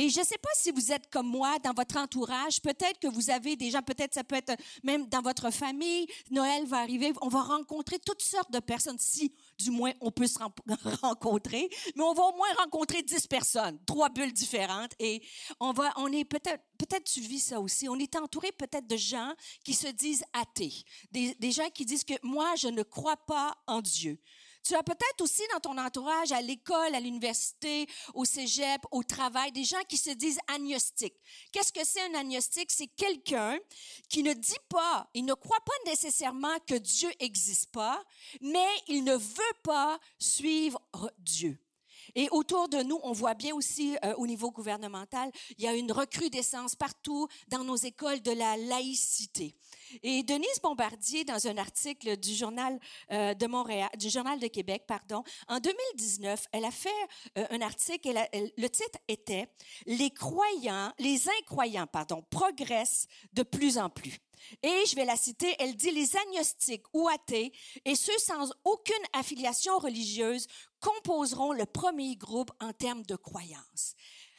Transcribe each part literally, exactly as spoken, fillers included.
Et je ne sais pas si vous êtes comme moi dans votre entourage. Peut-être que vous avez des gens, peut-être ça peut être même dans votre famille. Noël va arriver, on va rencontrer toutes sortes de personnes. Si, du moins, on peut se rencontrer. Mais on va au moins rencontrer dix personnes, trois bulles différentes. Et on va, on est peut-être, peut-être tu vis ça aussi. On est entouré peut-être de gens qui se disent athées. Des, des gens qui disent que moi, je ne crois pas en Dieu. Tu as peut-être aussi dans ton entourage, à l'école, à l'université, au cégep, au travail, des gens qui se disent agnostiques. Qu'est-ce que c'est un agnostique? C'est quelqu'un qui ne dit pas, il ne croit pas nécessairement que Dieu n'existe pas, mais il ne veut pas suivre Dieu. Et autour de nous, on voit bien aussi euh, au niveau gouvernemental, il y a une recrudescence partout dans nos écoles de la laïcité. Et Denise Bombardier, dans un article du journal euh, de Montréal, du journal de Québec, pardon, en deux mille dix-neuf, elle a fait euh, un article. Elle a, elle, le titre était "Les croyants, les incroyants, pardon, progressent de plus en plus." Et je vais la citer. Elle dit: "Les agnostiques ou athées et ceux sans aucune affiliation religieuse composeront le premier groupe en termes de croyances."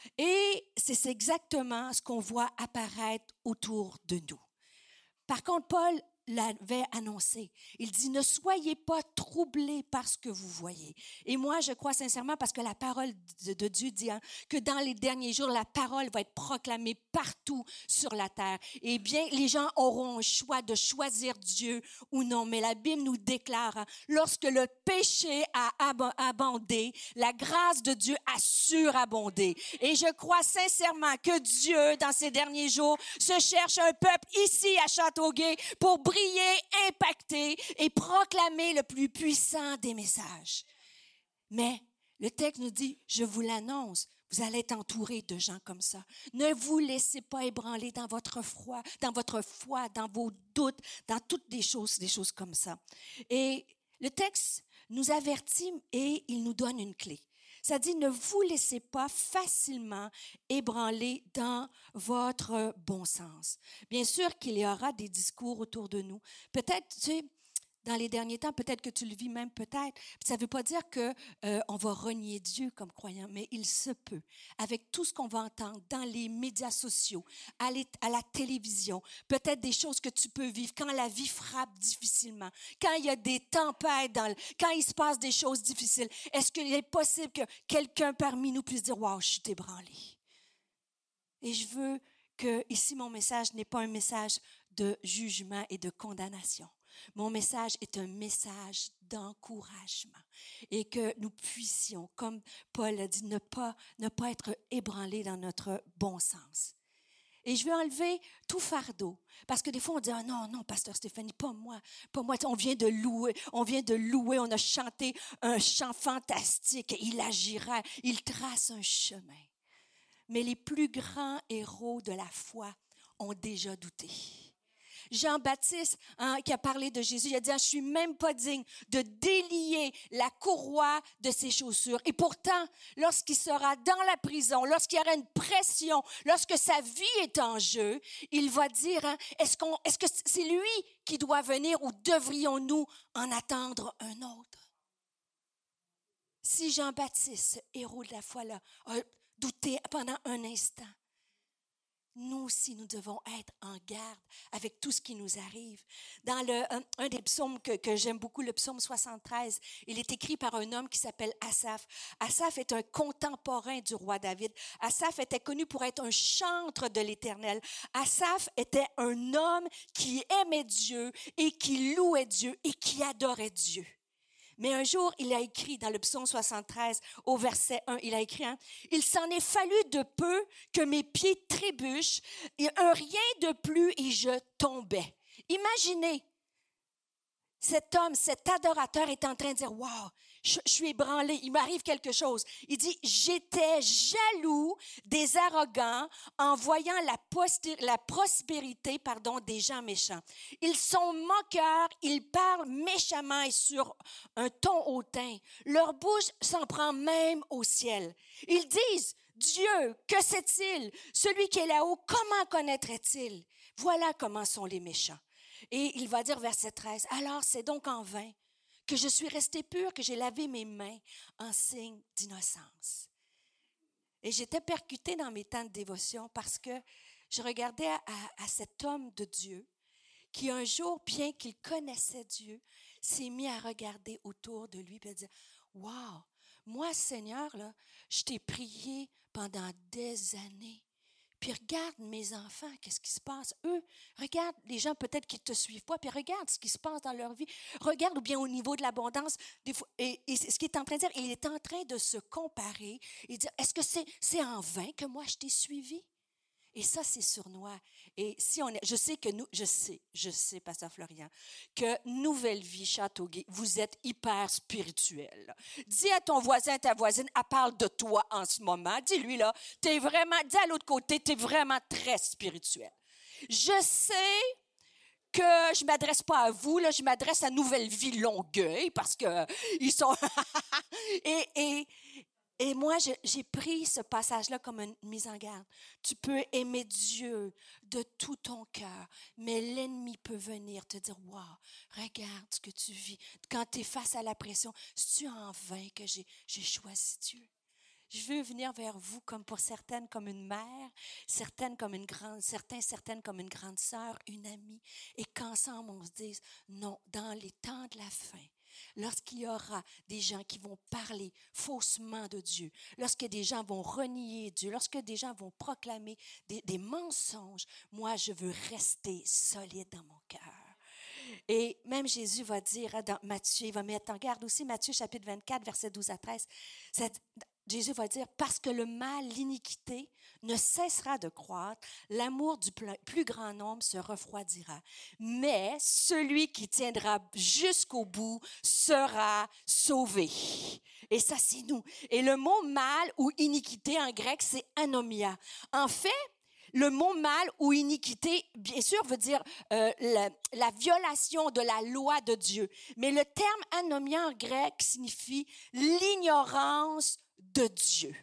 Et c'est exactement ce qu'on voit apparaître autour de nous. Par contre, Paul l'avait annoncé. Il dit: "Ne soyez pas troublés par ce que vous voyez." Et moi, je crois sincèrement, parce que la parole de, de Dieu dit hein, que dans les derniers jours, la parole va être proclamée partout sur la terre. Eh bien, les gens auront un choix de choisir Dieu ou non. Mais la Bible nous déclare, hein, lorsque le péché a ab- abondé, la grâce de Dieu a surabondé. Et je crois sincèrement que Dieu, dans ces derniers jours, se cherche un peuple ici à Châteauguay pour briller, impacter et proclamer le plus puissant des messages. Mais le texte nous dit, je vous l'annonce, vous allez être entourés de gens comme ça. Ne vous laissez pas ébranler dans votre foi, dans votre foi, dans vos doutes, dans toutes des choses, des choses comme ça. Et le texte nous avertit et il nous donne une clé. Ça dit, ne vous laissez pas facilement ébranler dans votre bon sens. Bien sûr qu'il y aura des discours autour de nous. Peut-être, tu sais, dans les derniers temps, peut-être que tu le vis même, peut-être. Ça ne veut pas dire que euh, on va renier Dieu comme croyant, mais il se peut, avec tout ce qu'on va entendre dans les médias sociaux, à, les, à la télévision, peut-être des choses que tu peux vivre quand la vie frappe difficilement, quand il y a des tempêtes, dans le, quand il se passe des choses difficiles. Est-ce qu'il est possible que quelqu'un parmi nous puisse dire « Wow, je suis ébranlé ». Et je veux que ici, mon message n'est pas un message de jugement et de condamnation. Mon message est un message d'encouragement et que nous puissions, comme Paul a dit, ne pas, ne pas être ébranlés dans notre bon sens. Et je veux enlever tout fardeau. Parce que des fois, on dit, ah non, non, pasteur Stéphanie, pas moi, pas moi. On vient de louer, on vient de louer, on a chanté un chant fantastique. Il agira, il trace un chemin. Mais les plus grands héros de la foi ont déjà douté. Jean-Baptiste, hein, qui a parlé de Jésus, il a dit, ah, je suis même pas digne de délier la courroie de ses chaussures. Et pourtant, lorsqu'il sera dans la prison, lorsqu'il y aura une pression, lorsque sa vie est en jeu, il va dire, hein, est-ce qu'on, est-ce que c'est lui qui doit venir ou devrions-nous en attendre un autre? Si Jean-Baptiste, ce héros de la foi-là, a douté pendant un instant, nous aussi, nous devons être en garde avec tout ce qui nous arrive. Dans le, un, un des psaumes que, que j'aime beaucoup, le psaume soixante-treize, il est écrit par un homme qui s'appelle Asaph. Asaph est un contemporain du roi David. Asaph était connu pour être un chantre de l'Éternel. Asaph était un homme qui aimait Dieu et qui louait Dieu et qui adorait Dieu. Mais un jour, il a écrit dans le psaume soixante-treize, au verset un, il a écrit, hein, « Il s'en est fallu de peu que mes pieds trébuchent, et un rien de plus et je tombais. » Imaginez, cet homme, cet adorateur est en train de dire, « Wow, je, je suis ébranlé, il m'arrive quelque chose. » Il dit, « J'étais jaloux des arrogants en voyant la, poster, la prospérité pardon, des gens méchants. Ils sont moqueurs, ils parlent méchamment et sur un ton hautain. Leur bouche s'en prend même au ciel. Ils disent, « Dieu, que sait-il? Celui qui est là-haut, comment connaîtrait-il? » Voilà comment sont les méchants. Et il va dire, verset treize, « Alors c'est donc en vain que je suis resté pur, que j'ai lavé mes mains en signe d'innocence. » Et j'étais percutée dans mes temps de dévotion parce que je regardais à, à, à cet homme de Dieu qui un jour, bien qu'il connaissait Dieu, s'est mis à regarder autour de lui et à dire, « Wow, moi, Seigneur, là, je t'ai prié pendant des années. Puis regarde mes enfants, qu'est-ce qui se passe? Eux, regarde les gens peut-être qui ne te suivent pas, puis regarde ce qui se passe dans leur vie. Regarde ou bien au niveau de l'abondance. Des fois, et, et ce qu'il est en train de dire, il est en train de se comparer et dire, est-ce que c'est, c'est en vain que moi je t'ai suivi? Et ça, c'est sournois. Et si on est, je sais que nous, je sais, je sais, Pasteur Florian, que Nouvelle Vie Châteauguay, vous êtes hyper spirituel. Dis à ton voisin, ta voisine, elle parle de toi en ce moment. Dis-lui, là, t'es vraiment, dis à l'autre côté, t'es vraiment très spirituel. Je sais que je m'adresse pas à vous, là, je m'adresse à Nouvelle Vie Longueuil parce que ils sont, et, et, Et moi, je, j'ai pris ce passage-là comme une mise en garde. Tu peux aimer Dieu de tout ton cœur, mais l'ennemi peut venir te dire, « Wow, regarde ce que tu vis. » Quand tu es face à la pression, c'est-tu en vain que j'ai, j'ai choisi Dieu? Je veux venir vers vous comme pour certaines comme une mère, certaines comme une grande, certains, certaines comme une grande sœur, une amie, et qu'ensemble on se dise, non, dans les temps de la fin, lorsqu'il y aura des gens qui vont parler faussement de Dieu, lorsque des gens vont renier Dieu, lorsque des gens vont proclamer des, des mensonges, moi, je veux rester solide dans mon cœur. Et même Jésus va dire dans Matthieu, il va mettre en garde aussi, Matthieu chapitre vingt-quatre, versets douze à treize, cette, Jésus va dire, parce que le mal, l'iniquité ne cessera de croître, l'amour du plus grand nombre se refroidira. Mais celui qui tiendra jusqu'au bout sera sauvé. Et ça, c'est nous. Et le mot mal ou iniquité en grec, c'est anomia. En fait, le mot mal ou iniquité, bien sûr, veut dire euh, la, la violation de la loi de Dieu. Mais le terme anomia en grec signifie l'ignorance de Dieu.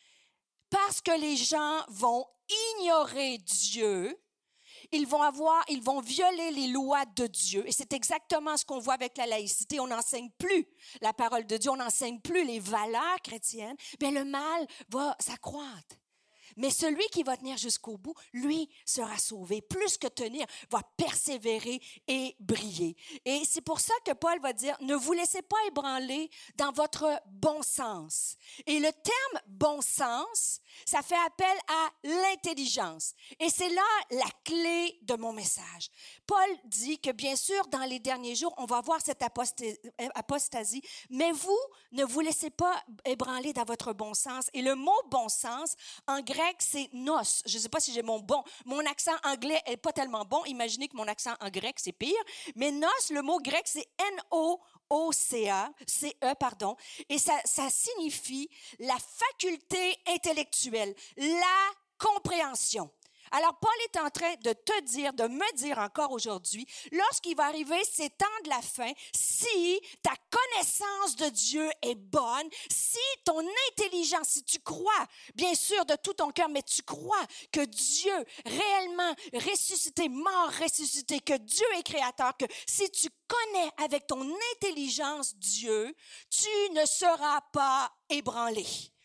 Parce que les gens vont ignorer Dieu, ils vont avoir, ils vont violer les lois de Dieu. Et c'est exactement ce qu'on voit avec la laïcité. On n'enseigne plus la parole de Dieu, on n'enseigne plus les valeurs chrétiennes. Bien, le mal va s'accroître. Mais celui qui va tenir jusqu'au bout, lui sera sauvé. Plus que tenir, va persévérer et briller. Et c'est pour ça que Paul va dire, ne vous laissez pas ébranler dans votre bon sens. Et le terme bon sens, ça fait appel à l'intelligence. Et c'est là la clé de mon message. Paul dit que bien sûr, dans les derniers jours, on va voir cette apostasie, mais vous, ne vous laissez pas ébranler dans votre bon sens. Et le mot bon sens, en grec, c'est nos. Je ne sais pas si j'ai mon bon. Mon accent anglais n'est pas tellement bon. Imaginez que mon accent en grec, c'est pire. Mais nos, le mot grec, c'est N O O C A, C E, pardon. Et ça, ça signifie la faculté intellectuelle, la compréhension. Alors, Paul est en train de te dire, de me dire encore aujourd'hui, lorsqu'il va arriver ces temps de la fin, si ta connaissance de Dieu est bonne, si ton intelligence, si tu crois, bien sûr, de tout ton cœur, mais tu crois que Dieu, réellement ressuscité, mort, ressuscité, que Dieu est créateur, que si tu connais avec ton intelligence Dieu, tu ne seras pas ébranlé.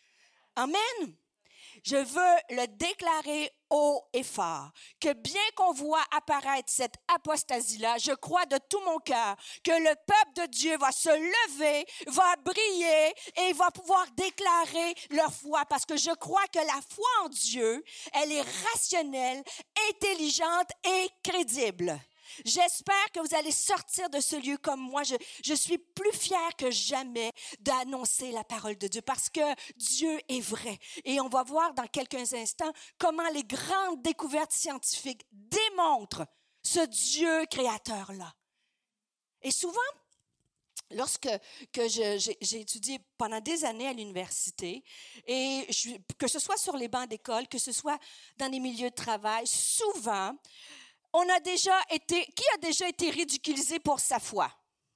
Amen. Je veux le déclarer haut et fort, que bien qu'on voit apparaître cette apostasie-là, je crois de tout mon cœur que le peuple de Dieu va se lever, va briller et va pouvoir déclarer leur foi, parce que je crois que la foi en Dieu, elle est rationnelle, intelligente et crédible. J'espère que vous allez sortir de ce lieu comme moi. Je, je suis plus fière que jamais d'annoncer la parole de Dieu parce que Dieu est vrai. Et on va voir dans quelques instants comment les grandes découvertes scientifiques démontrent ce Dieu créateur-là. Et souvent, lorsque que je, j'ai, j'ai étudié pendant des années à l'université, et je, que ce soit sur les bancs d'école, que ce soit dans les milieux de travail, souvent, on a déjà été, qui a déjà été ridiculisé pour sa foi?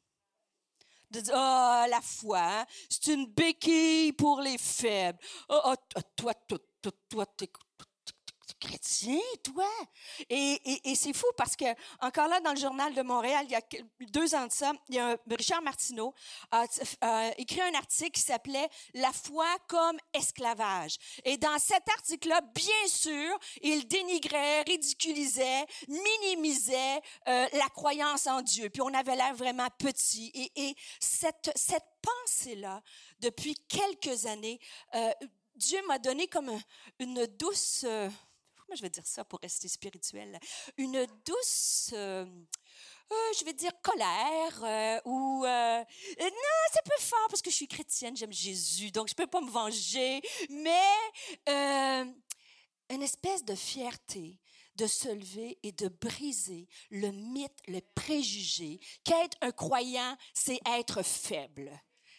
De dire, ah, oh, la foi, hein? C'est une béquille pour les faibles. Oh, oh toi, toi, toi, toi, t'es, chrétien, toi? Et, et, et c'est fou parce que, encore là, dans le Journal de Montréal, il y a deux ans de ça, il y a un, Richard Martineau a, a écrit un article qui s'appelait « La foi comme esclavage ». Et dans cet article-là, bien sûr, il dénigrait, ridiculisait, minimisait euh, la croyance en Dieu. Puis on avait l'air vraiment petit. Et, et cette, cette pensée-là, depuis quelques années, euh, Dieu m'a donné comme une douce, euh, comment je vais dire ça pour rester spirituel, une douce, euh, euh, je vais dire colère, euh, ou, euh, non, c'est un peu fort parce que je suis chrétienne, j'aime Jésus, donc je peux pas me venger, mais euh, une espèce de fierté de se lever et de briser le mythe, le préjugé qu'être un croyant, c'est être faible.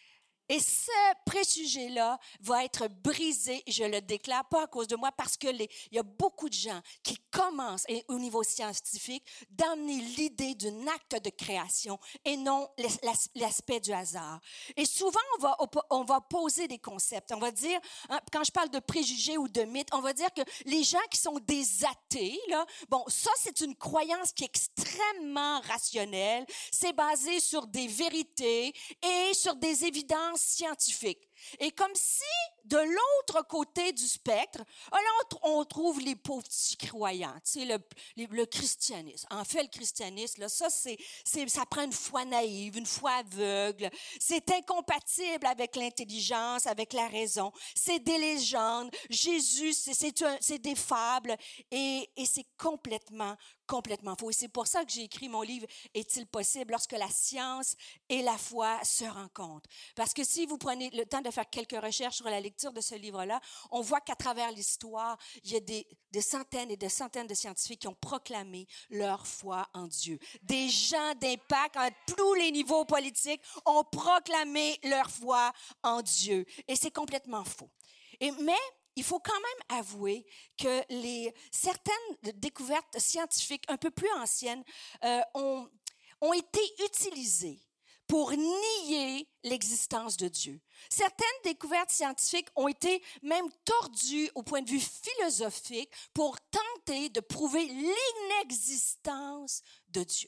Et ce préjugé-là va être brisé, je le déclare, pas à cause de moi, parce que les, il y a beaucoup de gens qui commencent, et au niveau scientifique, d'amener l'idée d'un acte de création et non l'aspect du hasard. Et souvent, on va, on va poser des concepts. On va dire, hein, quand je parle de préjugés ou de mythes, on va dire que les gens qui sont des athées, là, bon, ça, c'est une croyance qui est extrêmement rationnelle. C'est basé sur des vérités et sur des évidences scientifiques. Et comme si, de l'autre côté du spectre, là, on trouve les pauvres petits croyants, tu sais, le, le, le christianisme. En fait, le christianisme, là, ça, c'est, c'est, ça prend une foi naïve, une foi aveugle. C'est incompatible avec l'intelligence, avec la raison. C'est des légendes. Jésus, c'est, c'est, un, c'est des fables. Et, et c'est complètement, complètement faux. Et c'est pour ça que j'ai écrit mon livre « Est-il possible lorsque la science et la foi se rencontrent ?» Parce que si vous prenez le temps de faire quelques recherches sur la lecture de ce livre-là, on voit qu'à travers l'histoire, il y a des, des centaines et des centaines de scientifiques qui ont proclamé leur foi en Dieu. Des gens d'impact à tous les niveaux politiques ont proclamé leur foi en Dieu. Et c'est complètement faux. Et, mais il faut quand même avouer que les, certaines découvertes scientifiques un peu plus anciennes euh, ont, ont été utilisées pour nier l'existence de Dieu. Certaines découvertes scientifiques ont été même tordues au point de vue philosophique pour tenter de prouver l'inexistence de Dieu.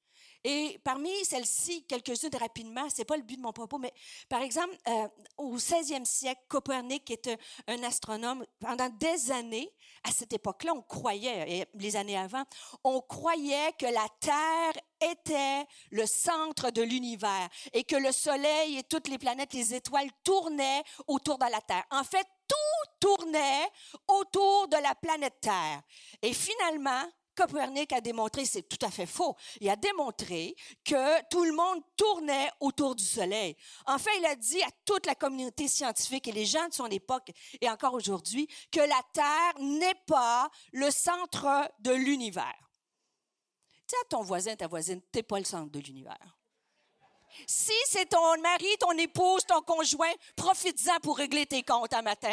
Et parmi celles-ci, quelques-unes rapidement, c'est pas le but de mon propos, mais par exemple, euh, au seizième siècle, Copernic était un astronome. Pendant des années, à cette époque-là, on croyait, et les années avant, on croyait que la Terre était le centre de l'univers et que le Soleil et toutes les planètes, les étoiles tournaient autour de la Terre. En fait, tout tournait autour de la planète Terre. Et finalement, Copernic a démontré, c'est tout à fait faux, il a démontré que tout le monde tournait autour du Soleil. Enfin, il a dit à toute la communauté scientifique et les gens de son époque, et encore aujourd'hui, que la Terre n'est pas le centre de l'univers. Dis à ton voisin, ta voisine, t'es pas le centre de l'univers. Si c'est ton mari, ton épouse, ton conjoint, profite-en pour régler tes comptes un matin.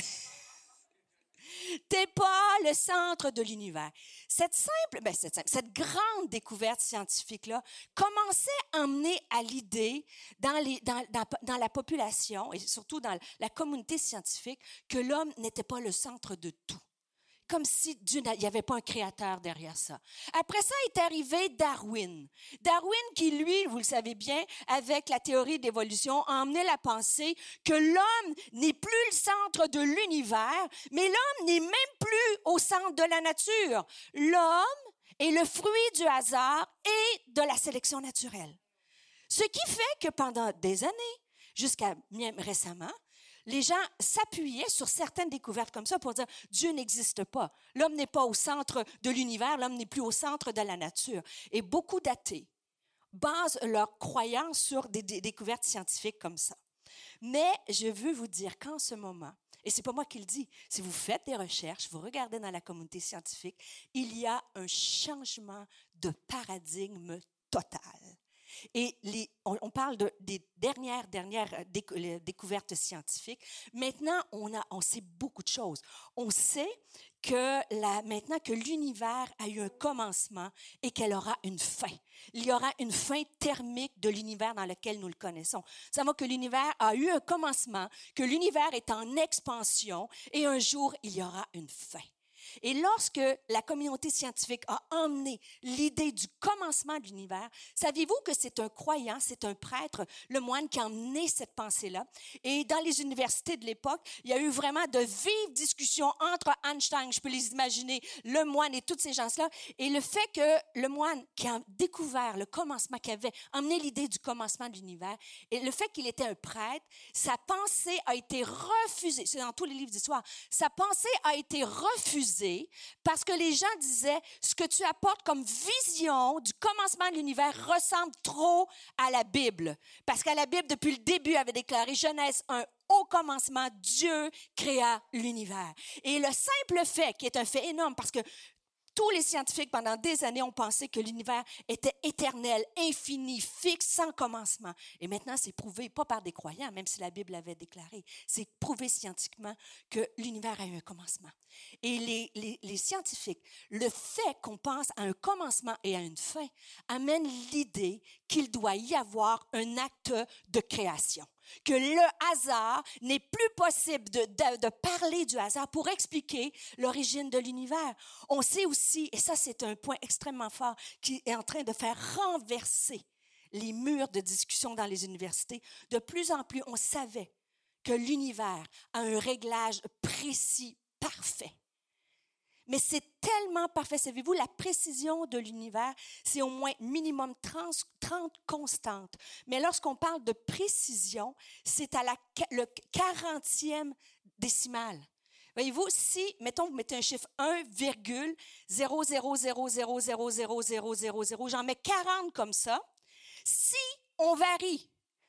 T'es pas le centre de l'univers. Cette simple, ben cette, simple, cette grande découverte scientifique-là commençait à emmener à l'idée dans, les, dans, dans, dans la population et surtout dans la communauté scientifique que l'homme n'était pas le centre de tout. Comme si Dieu, il n'y avait pas un créateur derrière ça. Après ça est arrivé Darwin. Darwin qui, lui, vous le savez bien, avec la théorie d'évolution, a emmené la pensée que l'homme n'est plus le centre de l'univers, mais l'homme n'est même plus au centre de la nature. L'homme est le fruit du hasard et de la sélection naturelle. Ce qui fait que pendant des années, jusqu'à même récemment, les gens s'appuyaient sur certaines découvertes comme ça pour dire « Dieu n'existe pas. L'homme n'est pas au centre de l'univers, l'homme n'est plus au centre de la nature. » Et beaucoup d'athées basent leurs croyances sur des, des découvertes scientifiques comme ça. Mais je veux vous dire qu'en ce moment, et c'est pas moi qui le dis, si vous faites des recherches, vous regardez dans la communauté scientifique, il y a un changement de paradigme total. Et les, on, on parle de, des dernières, dernières découvertes scientifiques. Maintenant, on, a, on sait beaucoup de choses. On sait que la, maintenant que l'univers a eu un commencement et qu'elle aura une fin. Il y aura une fin thermique de l'univers dans lequel nous le connaissons. Nous savons que l'univers a eu un commencement, que l'univers est en expansion et un jour, il y aura une fin. Et lorsque la communauté scientifique a emmené l'idée du commencement de l'univers, saviez-vous que c'est un croyant, c'est un prêtre, le moine, qui a emmené cette pensée-là? Et dans les universités de l'époque, il y a eu vraiment de vives discussions entre Einstein, je peux les imaginer, le moine et tous ces gens-là. Et le fait que le moine qui a découvert le commencement, qui avait emmené l'idée du commencement de l'univers, et le fait qu'il était un prêtre, sa pensée a été refusée. C'est dans tous les livres d'histoire. Sa pensée a été refusée parce que les gens disaient, ce que tu apportes comme vision du commencement de l'univers ressemble trop à la Bible. Parce que la Bible, depuis le début, avait déclaré Genèse un, au commencement, Dieu créa l'univers. Et le simple fait, qui est un fait énorme, parce que tous les scientifiques, pendant des années, ont pensé que l'univers était éternel, infini, fixe, sans commencement. Et maintenant, c'est prouvé, pas par des croyants, même si la Bible l'avait déclaré, c'est prouvé scientifiquement que l'univers a eu un commencement. Et les, les, les scientifiques, le fait qu'on pense à un commencement et à une fin, amène l'idée qu'il doit y avoir un acte de création. Que le hasard n'est plus possible de, de, de parler du hasard pour expliquer l'origine de l'univers. On sait aussi, et ça c'est un point extrêmement fort, qui est en train de faire renverser les murs de discussion dans les universités. De plus en plus, on savait que l'univers a un réglage précis, parfait. Mais c'est tellement parfait. Savez-vous, la précision de l'univers, c'est au moins minimum trente, trente constantes. Mais lorsqu'on parle de précision, c'est à la, le quarantième décimal. Voyez-vous, si, mettons, vous mettez un chiffre un virgule zéro zéro zéro zéro zéro zéro zéro zéro zéro, j'en mets quarante comme ça. Si on varie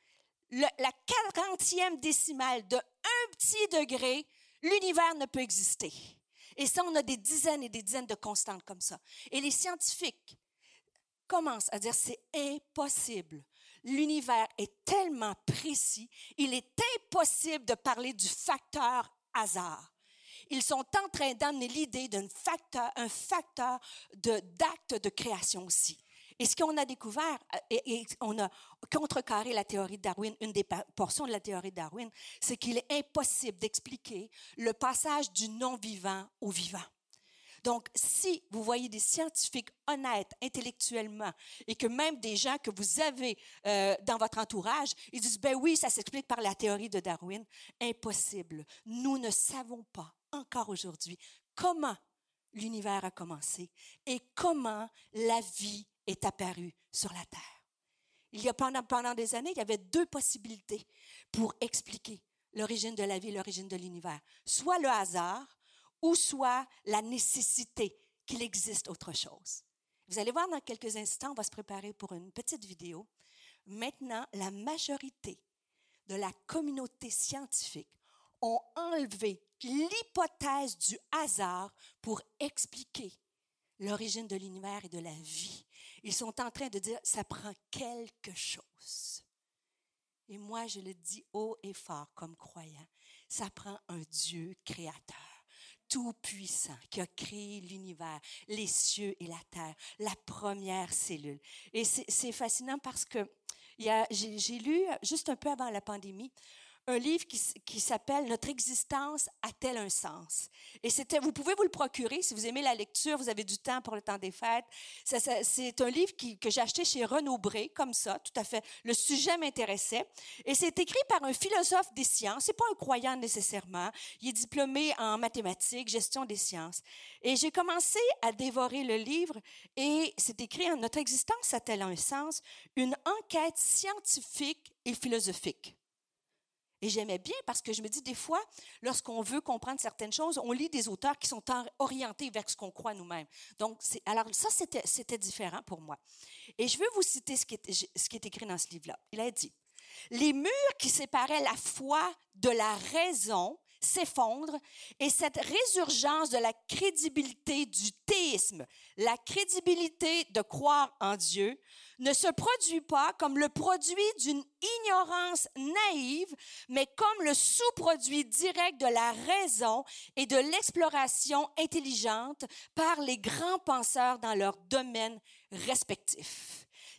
le, la quarantième décimale de un petit degré, l'univers ne peut exister. Et ça, on a des dizaines et des dizaines de constantes comme ça. Et les scientifiques commencent à dire c'est impossible. L'univers est tellement précis, il est impossible de parler du facteur hasard. Ils sont en train d'amener l'idée d'un facteur, un facteur de, d'acte de création aussi. Et ce qu'on a découvert, et, et on a contrecarré la théorie de Darwin, une des portions de la théorie de Darwin, c'est qu'il est impossible d'expliquer le passage du non-vivant au vivant. Donc, si vous voyez des scientifiques honnêtes intellectuellement et que même des gens que vous avez euh, dans votre entourage, ils disent, ben oui, ça s'explique par la théorie de Darwin, impossible. Nous ne savons pas encore aujourd'hui comment l'univers a commencé et comment la vie est apparue sur la Terre. Il y a pendant, pendant des années, il y avait deux possibilités pour expliquer l'origine de la vie et l'origine de l'univers. Soit le hasard, ou soit la nécessité qu'il existe autre chose. Vous allez voir dans quelques instants, on va se préparer pour une petite vidéo. Maintenant, la majorité de la communauté scientifique ont enlevé l'hypothèse du hasard pour expliquer l'origine de l'univers et de la vie. Ils sont en train de dire, ça prend quelque chose. Et moi, je le dis haut et fort comme croyant, ça prend un Dieu créateur, tout-puissant, qui a créé l'univers, les cieux et la terre, la première cellule. Et c'est, c'est fascinant parce que il y a, j'ai, j'ai lu, juste un peu avant la pandémie, un livre qui, qui s'appelle « Notre existence a-t-elle un sens ?» Et c'était, vous pouvez vous le procurer si vous aimez la lecture, vous avez du temps pour le temps des fêtes. Ça, ça, c'est un livre qui, que j'ai acheté chez Renaud Bré, comme ça, tout à fait. Le sujet m'intéressait. Et c'est écrit par un philosophe des sciences. C'est pas un croyant nécessairement. Il est diplômé en mathématiques, gestion des sciences. Et j'ai commencé à dévorer le livre et c'est écrit « Notre existence a-t-elle un sens ?» Une enquête scientifique et philosophique. Et j'aimais bien parce que je me dis, des fois, lorsqu'on veut comprendre certaines choses, on lit des auteurs qui sont orientés vers ce qu'on croit nous-mêmes. Donc, c'est, alors ça, c'était, c'était différent pour moi. Et je veux vous citer ce qui est, ce qui est écrit dans ce livre-là. Il a dit, « Les murs qui séparaient la foi de la raison s'effondrent et cette résurgence de la crédibilité du théisme, la crédibilité de croire en Dieu, ne se produit pas comme le produit d'une ignorance naïve, mais comme le sous-produit direct de la raison et de l'exploration intelligente par les grands penseurs dans leurs domaines respectifs. »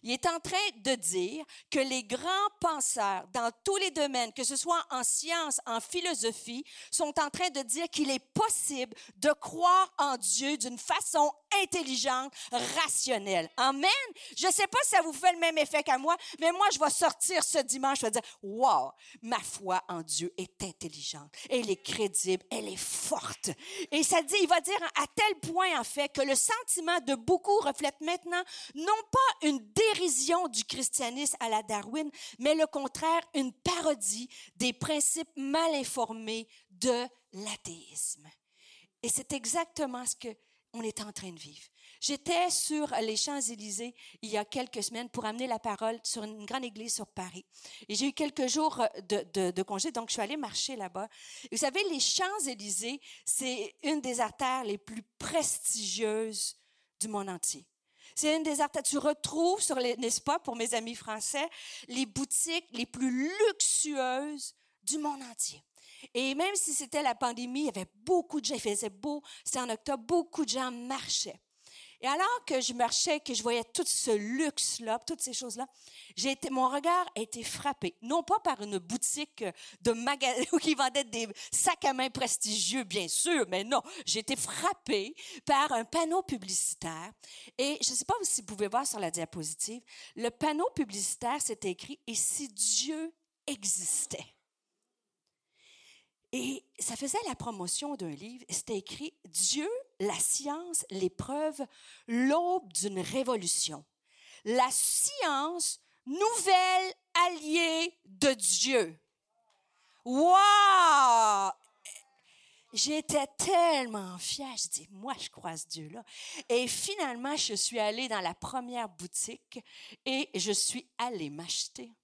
Il est en train de dire que les grands penseurs dans tous les domaines, que ce soit en sciences, en philosophie, sont en train de dire qu'il est possible de croire en Dieu d'une façon intelligente, rationnelle. Amen. Je ne sais pas si ça vous fait le même effet qu'à moi, mais moi, je vais sortir ce dimanche, je vais dire, wow, ma foi en Dieu est intelligente, elle est crédible, elle est forte. Et ça dit, il va dire à tel point, en fait, que le sentiment de beaucoup reflète maintenant non pas une dérision du christianisme à la Darwin, mais le contraire, une parodie des principes mal informés de l'athéisme. Et c'est exactement ce que on est en train de vivre. J'étais sur les Champs-Élysées il y a quelques semaines pour amener la parole sur une grande église sur Paris. Et j'ai eu quelques jours de, de, de congé, donc je suis allée marcher là-bas. Et vous savez, les Champs-Élysées, c'est une des artères les plus prestigieuses du monde entier. C'est une des artères. Tu retrouves sur les, n'est-ce pas, pour mes amis français, les boutiques les plus luxueuses du monde entier. Et même si c'était la pandémie, il y avait beaucoup de gens, il faisait beau, c'était en octobre, beaucoup de gens marchaient. Et alors que je marchais, que je voyais tout ce luxe-là, toutes ces choses-là, j'ai été, mon regard a été frappé, non pas par une boutique de magasin qui vendait des sacs à main prestigieux, bien sûr, mais non, j'ai été frappée par un panneau publicitaire. Et je ne sais pas si vous pouvez voir sur la diapositive, le panneau publicitaire, c'était écrit « Et si Dieu existait ». Et ça faisait la promotion d'un livre. C'était écrit « Dieu, la science, l'épreuve, l'aube d'une révolution. La science, nouvelle alliée de Dieu. » Wow! J'étais tellement fière. Je dis, moi, je crois à ce Dieu-là. Et finalement, je suis allée dans la première boutique et je suis allée m'acheter.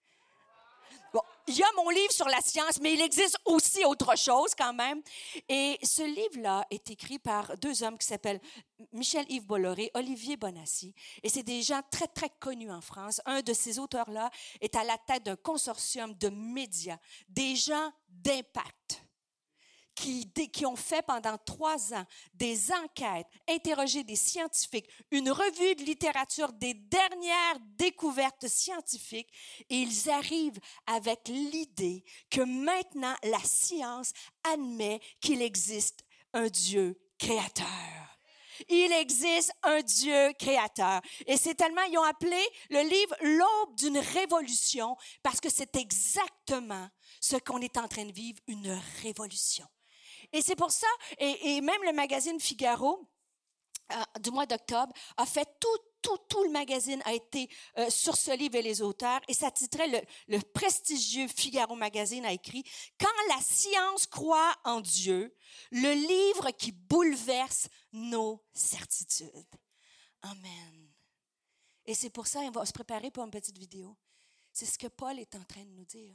Bon, il y a mon livre sur la science, mais il existe aussi autre chose quand même. Et ce livre-là est écrit par deux hommes qui s'appellent Michel-Yves Bolloré, Olivier Bonassi. Et c'est des gens très, très connus en France. Un de ces auteurs-là est à la tête d'un consortium de médias, des gens d'impact. Qui, qui ont fait pendant trois ans des enquêtes, interrogé des scientifiques, une revue de littérature des dernières découvertes scientifiques, et ils arrivent avec l'idée que maintenant la science admet qu'il existe un Dieu créateur. Il existe un Dieu créateur. Et c'est tellement, ils ont appelé le livre « L'aube d'une révolution » parce que c'est exactement ce qu'on est en train de vivre, une révolution. Et c'est pour ça, et, et même le magazine Figaro, euh, du mois d'octobre, a fait tout, tout, tout le magazine a été euh, sur ce livre et les auteurs, et ça titrait, le, le prestigieux Figaro Magazine a écrit « Quand la science croit en Dieu, le livre qui bouleverse nos certitudes. » Amen. Et c'est pour ça, on va se préparer pour une petite vidéo. C'est ce que Paul est en train de nous dire.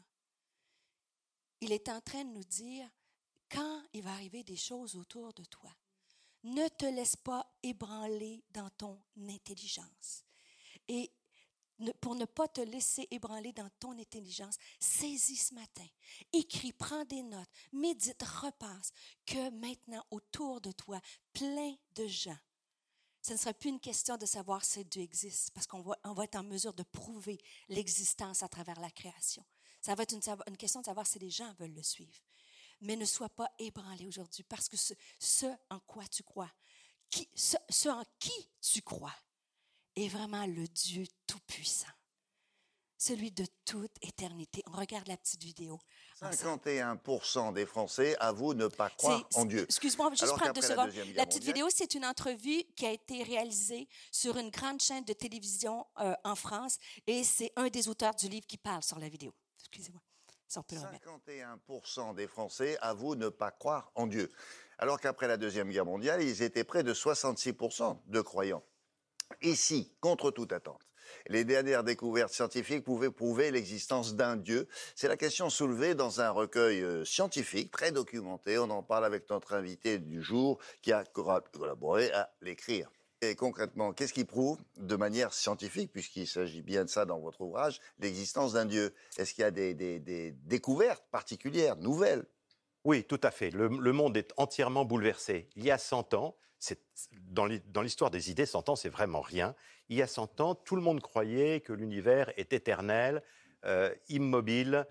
Il est en train de nous dire, quand il va arriver des choses autour de toi, ne te laisse pas ébranler dans ton intelligence. Et pour ne pas te laisser ébranler dans ton intelligence, saisis ce matin, écris, prends des notes, médite, repasse, que maintenant autour de toi, plein de gens, ce ne sera plus une question de savoir si Dieu existe, parce qu'on va, on va être en mesure de prouver l'existence à travers la création. Ça va être une, une question de savoir si les gens veulent le suivre. Mais ne sois pas ébranlé aujourd'hui, parce que ce, ce en quoi tu crois, qui, ce, ce en qui tu crois, est vraiment le Dieu tout-puissant, celui de toute éternité. On regarde la petite vidéo. cinquante et un pour cent des Français avouent ne pas croire en Dieu. Excuse-moi, juste prendre deux secondes. La, la petite vidéo, c'est une entrevue qui a été réalisée sur une grande chaîne de télévision euh, en France, et c'est un des auteurs du livre qui parle sur la vidéo. Excusez-moi. cinquante et un pour cent des Français avouent ne pas croire en Dieu, alors qu'après la Deuxième Guerre mondiale, ils étaient près de soixante-six pour cent de croyants. Ici, contre toute attente, les dernières découvertes scientifiques pouvaient prouver l'existence d'un Dieu. C'est la question soulevée dans un recueil scientifique très documenté. On en parle avec notre invité du jour qui a collaboré à l'écrire. Et concrètement, qu'est-ce qui prouve, de manière scientifique, puisqu'il s'agit bien de ça dans votre ouvrage, l'existence d'un Dieu? Est-ce qu'il y a des, des, des découvertes particulières, nouvelles? Oui, tout à fait. Le, le monde est entièrement bouleversé. Il y a cent ans, c'est, dans l'hi- dans l'histoire des idées, cent ans, c'est vraiment rien. Il y a cent ans, tout le monde croyait que l'univers est éternel, euh, immobile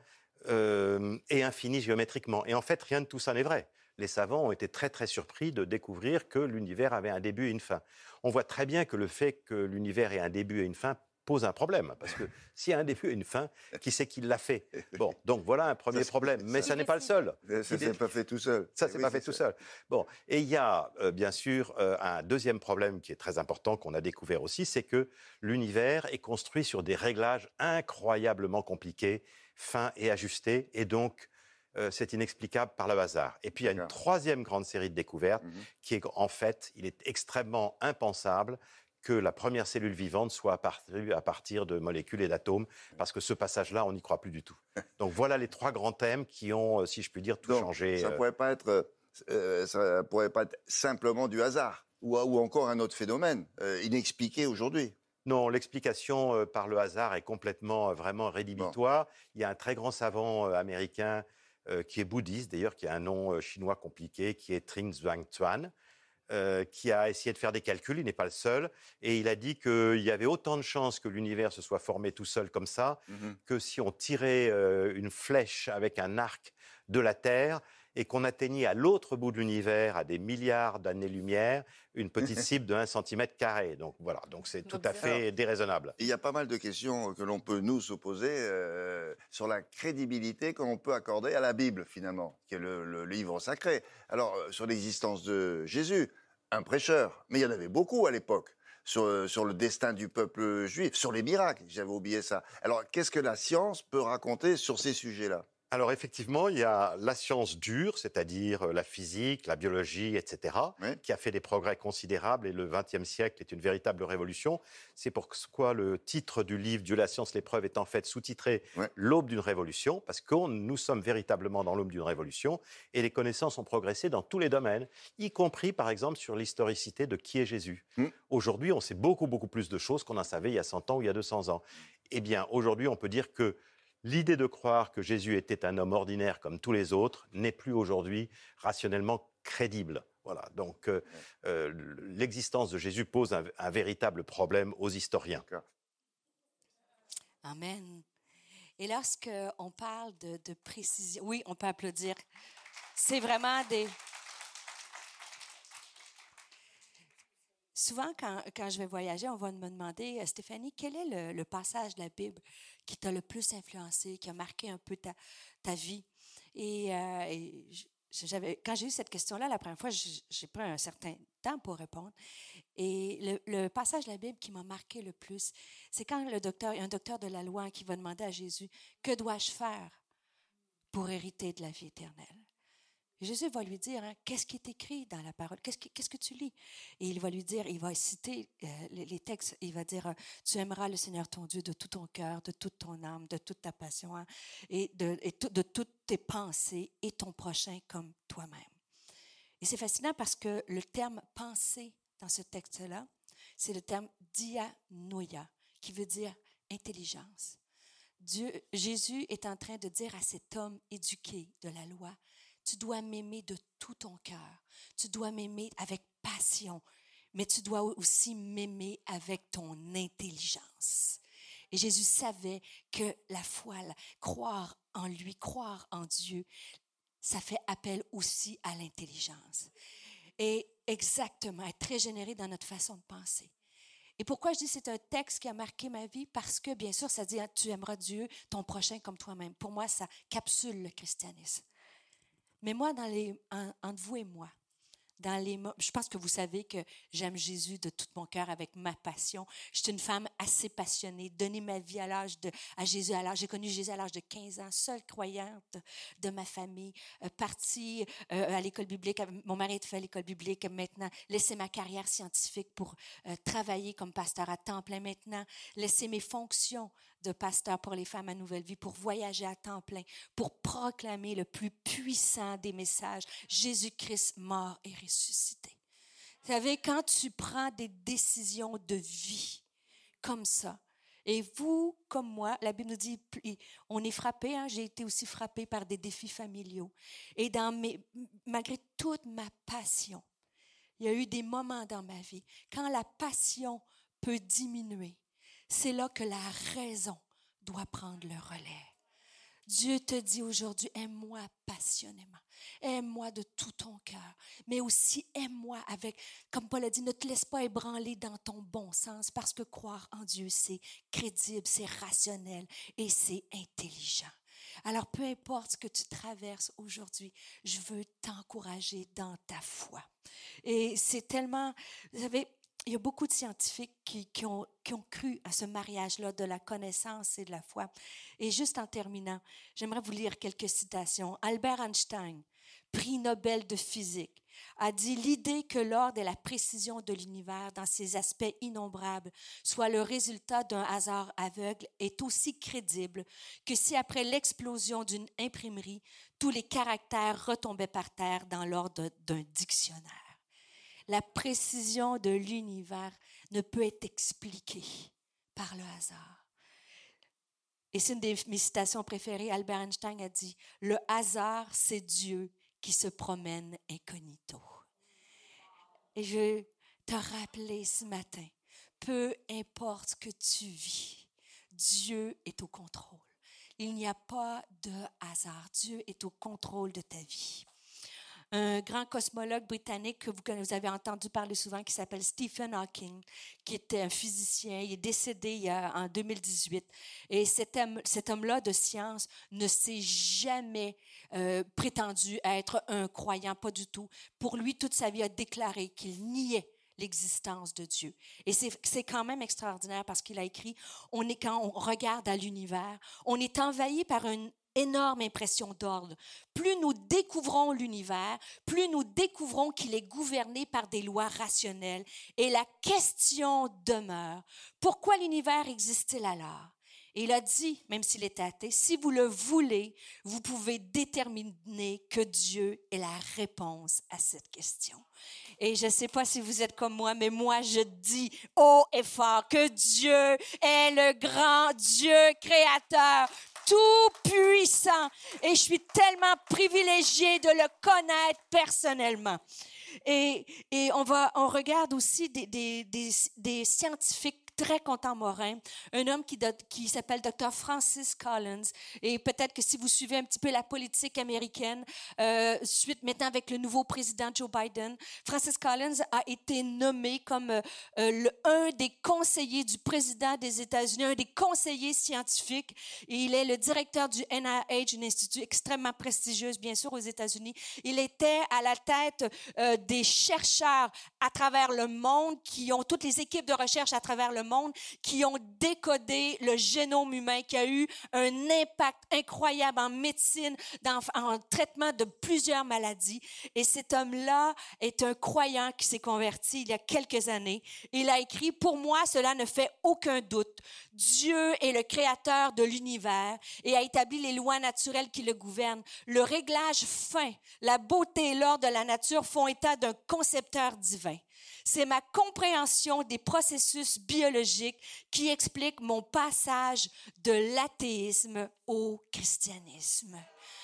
euh, et infini géométriquement. Et en fait, rien de tout ça n'est vrai. Les savants ont été très très surpris de découvrir que l'univers avait un début et une fin. On voit très bien que le fait que l'univers ait un début et une fin pose un problème, parce que s'il y a un début et une fin, qui c'est qui l'a fait? Bon, donc voilà un premier Ça, problème, mais ça, ça n'est pas le seul. ça s'est L'idée- pas fait tout seul. Ça, Eh c'est oui, pas fait tout ça. seul. Bon, et il y a euh, bien sûr euh, un deuxième problème qui est très important qu'on a découvert aussi, c'est que l'univers est construit sur des réglages incroyablement compliqués, fins et ajustés, et donc euh, c'est inexplicable par le hasard. Et puis il y a une D'accord. troisième grande série de découvertes Mhm. qui est qu'en fait, il est extrêmement impensable que la première cellule vivante soit apparue à partir de molécules et d'atomes, parce que ce passage-là, on n'y croit plus du tout. Donc voilà les trois grands thèmes qui ont, euh, si je puis dire, tout Donc, changé. ça euh, pourrait pas être, euh, ça pourrait pas être simplement du hasard ou, ou encore un autre phénomène euh, inexpliqué aujourd'hui. Non, l'explication euh, par le hasard est complètement, euh, vraiment rédhibitoire. Il y a un très grand savant euh, américain euh, qui est bouddhiste, d'ailleurs, qui a un nom euh, chinois compliqué, qui est Trinh Zhuang Tuan, euh, qui a essayé de faire des calculs, il n'est pas le seul, et il a dit qu'il y avait autant de chances que l'univers se soit formé tout seul comme ça, Mhm. que si on tirait euh, une flèche avec un arc de la Terre et qu'on atteignait à l'autre bout de l'univers, à des milliards d'années-lumière, une petite cible de un centimètre carré. Donc voilà, donc c'est tout à fait déraisonnable. Il y a pas mal de questions que l'on peut nous se poser euh, sur la crédibilité qu'on peut accorder à la Bible, finalement, qui est le, le livre sacré. Alors, euh, sur l'existence de Jésus, un prêcheur, mais il y en avait beaucoup à l'époque, sur, euh, sur le destin du peuple juif, sur les miracles, j'avais oublié ça. Alors, qu'est-ce que la science peut raconter sur ces sujets-là? Alors effectivement, il y a la science dure, c'est-à-dire euh, la physique, la biologie, et cetera, Oui. qui a fait des progrès considérables et le vingtième siècle est une véritable révolution. C'est pourquoi le titre du livre Dieu, la science, l'épreuve est en fait sous-titré Ouais. L'aube d'une révolution, parce que nous sommes véritablement dans l'aube d'une révolution et les connaissances ont progressé dans tous les domaines, y compris par exemple sur l'historicité de qui est Jésus. Mm. Aujourd'hui, on sait beaucoup, beaucoup plus de choses qu'on en savait il y a cent ans ou il y a deux cents ans. Eh bien, aujourd'hui, on peut dire que l'idée de croire que Jésus était un homme ordinaire comme tous les autres n'est plus aujourd'hui rationnellement crédible. Voilà, donc euh, euh, l'existence de Jésus pose un, un véritable problème aux historiens. Amen. Et lorsque on parle de, de précision, oui, on peut applaudir. C'est vraiment des... Souvent, quand, quand je vais voyager, on va me demander, euh, Stéphanie, quel est le, le passage de la Bible qui t'a le plus influencé, qui a marqué un peu ta, ta vie? Et, euh, et j'avais, quand j'ai eu cette question-là, la première fois, j'ai pris un certain temps pour répondre. Et le, le passage de la Bible qui m'a marqué le plus, c'est quand le docteur, un docteur de la loi qui va demander à Jésus, « Que dois-je faire pour hériter de la vie éternelle? » Jésus va lui dire, hein, qu'est-ce qui est écrit dans la parole? Qu'est-ce que, qu'est-ce que tu lis? Et il va lui dire, il va citer euh, les, les textes, il va dire, euh, tu aimeras le Seigneur ton Dieu de tout ton cœur, de toute ton âme, de toute ta passion, hein, et, de, et tout, de toutes tes pensées, et ton prochain comme toi-même. Et c'est fascinant parce que le terme pensée dans ce texte-là, c'est le terme dianoia, qui veut dire intelligence. Dieu, Jésus est en train de dire à cet homme éduqué de la loi, tu dois m'aimer de tout ton cœur. Tu dois m'aimer avec passion, mais tu dois aussi m'aimer avec ton intelligence. Et Jésus savait que la foi, là, croire en lui, croire en Dieu, ça fait appel aussi à l'intelligence. Et exactement, être très généreux dans notre façon de penser. Et pourquoi je dis que c'est un texte qui a marqué ma vie? Parce que, bien sûr, ça dit, hein, tu aimeras Dieu, ton prochain comme toi-même. Pour moi, ça capsule le christianisme. Mais moi, dans les, en, entre vous et moi, dans les, je pense que vous savez que j'aime Jésus de tout mon cœur avec ma passion. Je suis une femme assez passionnée, donner ma vie à l'âge de, à Jésus à l'âge. J'ai connu Jésus à l'âge de quinze ans, seule croyante de ma famille, euh, partie euh, à l'école biblique. Mon mari est fait à l'école biblique maintenant. Laisser ma carrière scientifique pour euh, travailler comme pasteur à temps plein maintenant. Laisser mes fonctions de pasteur pour les femmes à Nouvelle Vie, pour voyager à temps plein, pour proclamer le plus puissant des messages, Jésus-Christ mort et ressuscité. Vous savez, quand tu prends des décisions de vie comme ça, Et vous, comme moi, la Bible nous dit, on est frappé, hein, j'ai été aussi frappée par des défis familiaux. Et dans mes, malgré toute ma passion, il y a eu des moments dans ma vie, quand la passion peut diminuer, c'est là que la raison doit prendre le relais. Dieu te dit aujourd'hui, aime-moi passionnément, aime-moi de tout ton cœur, mais aussi aime-moi avec, comme Paul a dit, ne te laisse pas ébranler dans ton bon sens, parce que croire en Dieu, c'est crédible, c'est rationnel et c'est intelligent. Alors, peu importe ce que tu traverses aujourd'hui, je veux t'encourager dans ta foi. Et c'est tellement, vous savez, il y a beaucoup de scientifiques qui, qui, ont, qui ont cru à ce mariage-là de la connaissance et de la foi. Et juste en terminant, j'aimerais vous lire quelques citations. Albert Einstein, prix Nobel de physique, a dit « L'idée que l'ordre et la précision de l'univers dans ses aspects innombrables soit le résultat d'un hasard aveugle est aussi crédible que si après l'explosion d'une imprimerie, tous les caractères retombaient par terre dans l'ordre d'un dictionnaire. » La précision de l'univers ne peut être expliquée par le hasard. Et c'est une de mes citations préférées. Albert Einstein a dit « Le hasard, c'est Dieu qui se promène incognito. » Et je veux te rappeler ce matin, peu importe ce que tu vis, Dieu est au contrôle. Il n'y a pas de hasard. Dieu est au contrôle de ta vie. Un grand cosmologue britannique que vous, vous avez entendu parler souvent, qui s'appelle Stephen Hawking, qui était un physicien. Il est décédé il y a, en deux mille dix-huit. Et cet, homme, cet homme-là de science ne s'est jamais euh, prétendu être un croyant, pas du tout. Pour lui, toute sa vie a déclaré qu'il niait l'existence de Dieu. Et c'est, c'est quand même extraordinaire parce qu'il a écrit, on est, quand on regarde à l'univers, on est envahi par une énorme impression d'ordre. Plus nous découvrons l'univers, plus nous découvrons qu'il est gouverné par des lois rationnelles. Et la question demeure, pourquoi l'univers existe-t-il alors? Et il a dit, même s'il est athée, si vous le voulez, vous pouvez déterminer que Dieu est la réponse à cette question. Et je ne sais pas si vous êtes comme moi, mais moi, je dis haut et fort que Dieu est le grand Dieu créateur, tout-puissant. Et je suis tellement privilégiée de le connaître personnellement. Et, et on, va, on regarde aussi des, des, des, des scientifiques très contemporain, un homme qui, qui s'appelle docteur Francis Collins. Et peut-être que si vous suivez un petit peu la politique américaine, euh, suite maintenant avec le nouveau président Joe Biden, Francis Collins a été nommé comme euh, le, un des conseillers du président des États-Unis, un des conseillers scientifiques. Et il est le directeur du N I H, une institut extrêmement prestigieuse, bien sûr, aux États-Unis. Il était à la tête euh, des chercheurs à travers le monde, qui ont toutes les équipes de recherche à travers le monde, qui ont décodé le génome humain, qui a eu un impact incroyable en médecine, dans, en traitement de plusieurs maladies. Et cet homme-là est un croyant qui s'est converti il y a quelques années. Il a écrit, « Pour moi, cela ne fait aucun doute. Dieu est le créateur de l'univers et a établi les lois naturelles qui le gouvernent. Le réglage fin, la beauté et l'ordre de la nature font état d'un concepteur divin. C'est ma compréhension des processus biologiques qui explique mon passage de l'athéisme au christianisme. »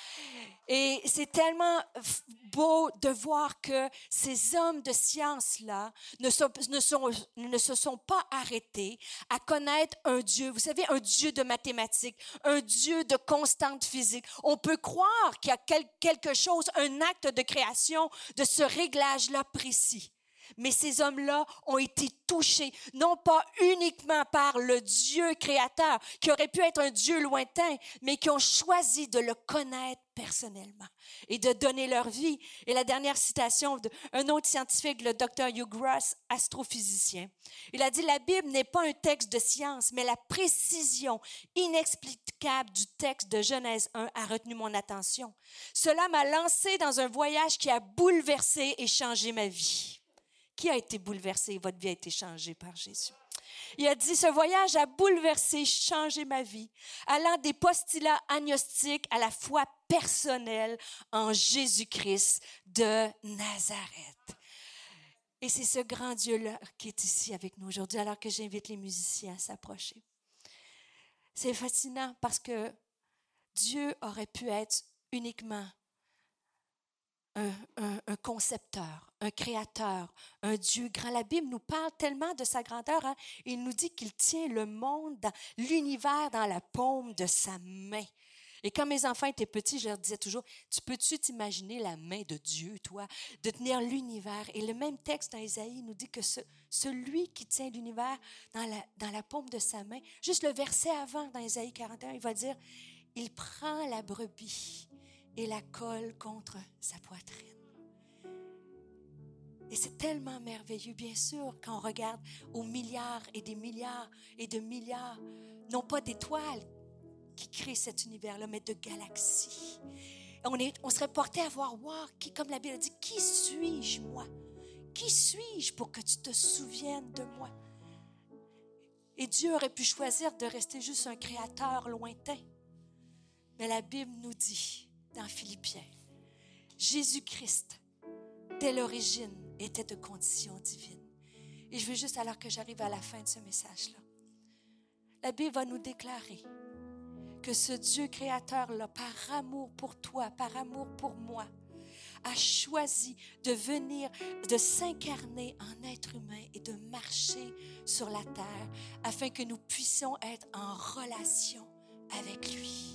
Et c'est tellement beau de voir que ces hommes de science-là ne, sont, ne, sont, ne se sont pas arrêtés à connaître un Dieu, vous savez, un Dieu de mathématiques, un Dieu de constante physique. On peut croire qu'il y a quel, quelque chose, un acte de création de ce réglage-là précis. Mais ces hommes-là ont été touchés, non pas uniquement par le Dieu créateur, qui aurait pu être un Dieu lointain, mais qui ont choisi de le connaître personnellement et de donner leur vie. Et la dernière citation d'un autre scientifique, le docteur Hugh Ross, astrophysicien. Il a dit « La Bible n'est pas un texte de science, mais la précision inexplicable du texte de Genèse un a retenu mon attention. Cela m'a lancé dans un voyage qui a bouleversé et changé ma vie. » Qui a été bouleversé? Votre vie a été changée par Jésus. Il a dit, ce voyage a bouleversé, changé ma vie, allant des postulats agnostiques à la foi personnelle en Jésus-Christ de Nazareth. Et c'est ce grand Dieu-là qui est ici avec nous aujourd'hui, alors que j'invite les musiciens à s'approcher. C'est fascinant parce que Dieu aurait pu être uniquement un, un, un concepteur, un créateur, un Dieu grand. La Bible nous parle tellement de sa grandeur. Hein? Il nous dit qu'il tient le monde, dans, l'univers dans la paume de sa main. Et quand mes enfants étaient petits, je leur disais toujours, tu peux-tu t'imaginer la main de Dieu, toi, de tenir l'univers? Et le même texte dans Ésaïe nous dit que ce, celui qui tient l'univers dans la, dans la paume de sa main, juste le verset avant dans Ésaïe quarante et un, il va dire, il prend la brebis et la colle contre sa poitrine. Et c'est tellement merveilleux, bien sûr, quand on regarde aux milliards et des milliards et de milliards, non pas d'étoiles qui créent cet univers-là, mais de galaxies. On, est, on serait porté à voir, wow, qui, comme la Bible dit, qui suis-je, moi? Qui suis-je pour que tu te souviennes de moi? Et Dieu aurait pu choisir de rester juste un créateur lointain. Mais la Bible nous dit, dans Philippiens, Jésus-Christ, dès l'origine, était de condition divine. Et je veux juste, alors que j'arrive à la fin de ce message-là, la Bible va nous déclarer que ce Dieu créateur-là, par amour pour toi, par amour pour moi, a choisi de venir, de s'incarner en être humain et de marcher sur la terre afin que nous puissions être en relation avec lui.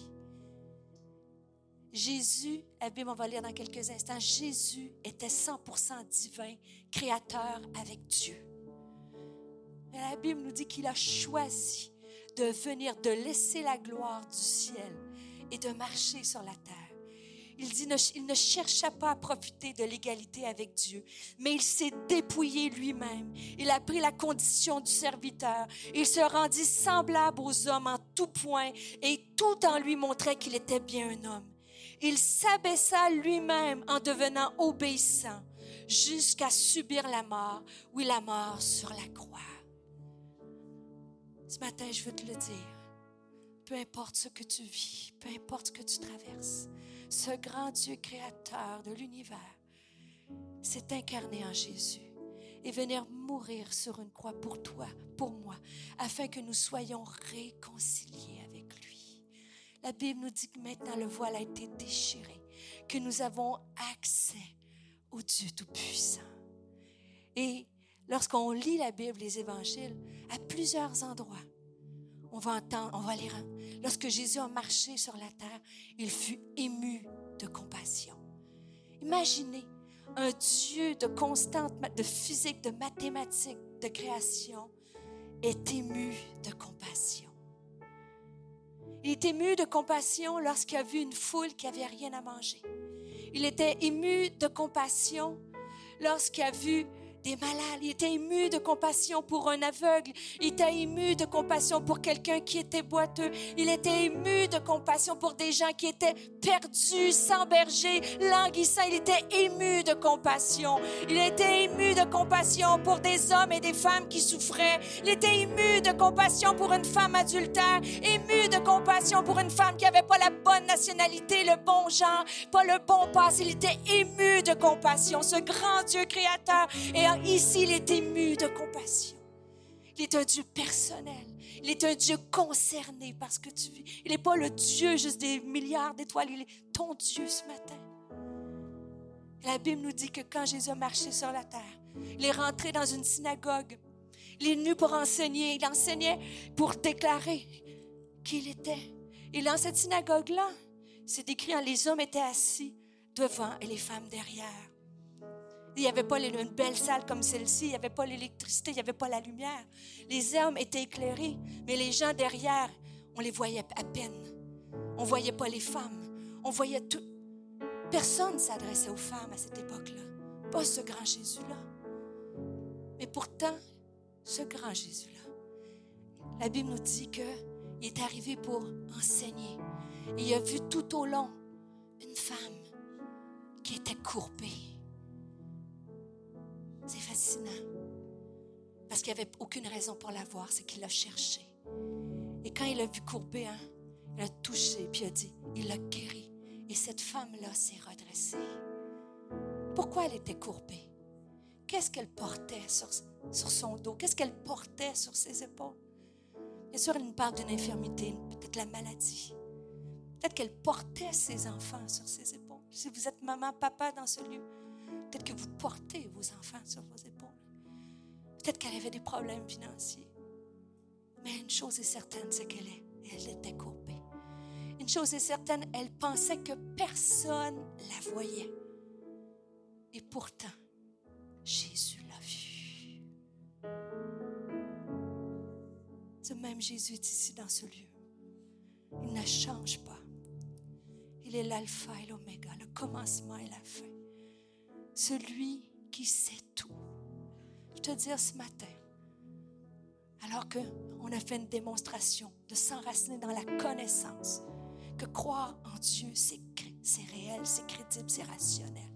Jésus, la Bible, on va lire dans quelques instants, Jésus était cent pour cent divin, créateur avec Dieu. Mais la Bible nous dit qu'il a choisi de venir, de laisser la gloire du ciel et de marcher sur la terre. Il dit, ne, il ne chercha pas à profiter de l'égalité avec Dieu, mais il s'est dépouillé lui-même. Il a pris la condition du serviteur. Il se rendit semblable aux hommes en tout point et tout en lui montrait qu'il était bien un homme. Il s'abaissa lui-même en devenant obéissant jusqu'à subir la mort, oui, la mort sur la croix. Ce matin, je veux te le dire. Peu importe ce que tu vis, peu importe ce que tu traverses, ce grand Dieu créateur de l'univers s'est incarné en Jésus et venir mourir sur une croix pour toi, pour moi, afin que nous soyons réconciliés avec lui. La Bible nous dit que maintenant le voile a été déchiré, que nous avons accès au Dieu Tout-Puissant. Et lorsqu'on lit la Bible, les évangiles, à plusieurs endroits, on va entendre, on va lire. Lorsque Jésus a marché sur la terre, il fut ému de compassion. Imaginez un Dieu de constante, de physique, de mathématiques, de création, est ému de compassion. Il est ému de compassion lorsqu'il a vu une foule qui n'avait rien à manger. Il était ému de compassion lorsqu'il a vu des malades. Il était ému de compassion pour un aveugle. Il était ému de compassion pour quelqu'un qui était boiteux. Il était ému de compassion pour des gens qui étaient perdus, sans berger, languissants. Il était ému de compassion. Il était ému de compassion pour des hommes et des femmes qui souffraient. Il était ému de compassion pour une femme adultère. Ému de compassion pour une femme qui n'avait pas la bonne nationalité, le bon genre, pas le bon passé. Il était ému de compassion. Ce grand Dieu créateur. Et ici, il est ému de compassion. Il est un Dieu personnel. Il est un Dieu concerné par ce que tu vis. Il n'est pas le Dieu juste des milliards d'étoiles. Il est ton Dieu ce matin. La Bible nous dit que quand Jésus a marché sur la terre, il est rentré dans une synagogue. Il est venu pour enseigner. Il enseignait pour déclarer qui il était. Et dans cette synagogue-là, c'est décrit, les hommes étaient assis devant et les femmes derrière. Il n'y avait pas une belle salle comme celle-ci, il n'y avait pas l'électricité, il n'y avait pas la lumière. Les hommes étaient éclairés, mais les gens derrière, on les voyait à peine. On ne voyait pas les femmes. On voyait tout. Personne ne s'adressait aux femmes à cette époque-là. Pas ce grand Jésus-là. Mais pourtant, ce grand Jésus-là, la Bible nous dit qu'il est arrivé pour enseigner. Et il a vu tout au long une femme qui était courbée. C'est fascinant. Parce qu'il n'y avait aucune raison pour la voir, c'est qu'il l'a cherchée. Et quand il l'a vu courbée, hein, il l'a touchée, puis il a dit, il l'a guérie. Et cette femme-là s'est redressée. Pourquoi elle était courbée? Qu'est-ce qu'elle portait sur, sur son dos? Qu'est-ce qu'elle portait sur ses épaules? Bien sûr, elle nous parle d'une infirmité, peut-être la maladie. Peut-être qu'elle portait ses enfants sur ses épaules. Si vous êtes maman, papa dans ce lieu, peut-être que vous portez vos enfants sur vos épaules. Peut-être qu'elle avait des problèmes financiers. Mais une chose est certaine, c'est qu'elle est, elle était courbée. Une chose est certaine, elle pensait que personne la voyait. Et pourtant, Jésus l'a vue. Ce même Jésus est ici dans ce lieu. Il ne change pas. Il est l'alpha et l'oméga, le commencement et la fin. Celui qui sait tout. Je te dis ce matin, alors qu'on a fait une démonstration de s'enraciner dans la connaissance, que croire en Dieu, c'est, c'est réel, c'est crédible, c'est rationnel.